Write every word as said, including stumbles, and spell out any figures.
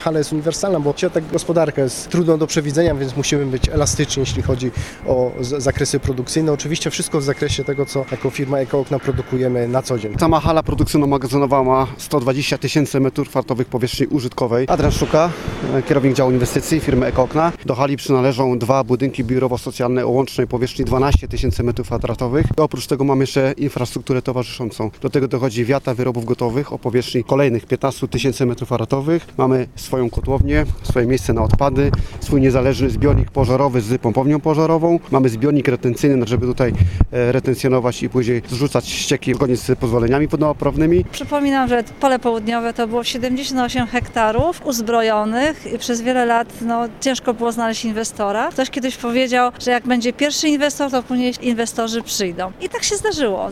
Hala jest uniwersalna, bo ta gospodarka jest trudna do przewidzenia, więc musimy być elastyczni, jeśli chodzi o z- zakresy produkcyjne. Oczywiście wszystko w zakresie tego, co jako firma Ekookna produkujemy na co dzień. Sama hala produkcyjno-magazynowa ma sto dwadzieścia tysięcy metrów kwadratowych powierzchni użytkowej. Adrian Szuka, kierownik działu inwestycji firmy Ekookna. Do hali przynależą dwa budynki biurowo-socjalne o łącznej powierzchni dwanaście tysięcy metrów kwadratowych. Oprócz tego mamy jeszcze infrastrukturę towarzyszącą. Do tego dochodzi wiata wyrobów gotowych o powierzchni kolejnych piętnaście tysięcy metrów kwadratowych. Mamy swoją kotłownię, swoje miejsce na odpady, swój niezależny zbiornik pożarowy z pompownią pożarową. Mamy zbiornik retencyjny, żeby tutaj retencjonować i później zrzucać ścieki zgodnie z pozwoleniami wodnoprawnymi. Przypominam, że pole południowe to było siedemdziesiąt osiem hektarów uzbrojonych i przez wiele lat no, ciężko było znaleźć inwestora. Ktoś kiedyś powiedział, że jak będzie pierwszy inwestor, to później inwestorzy przyjdą. I tak się zdarzyło.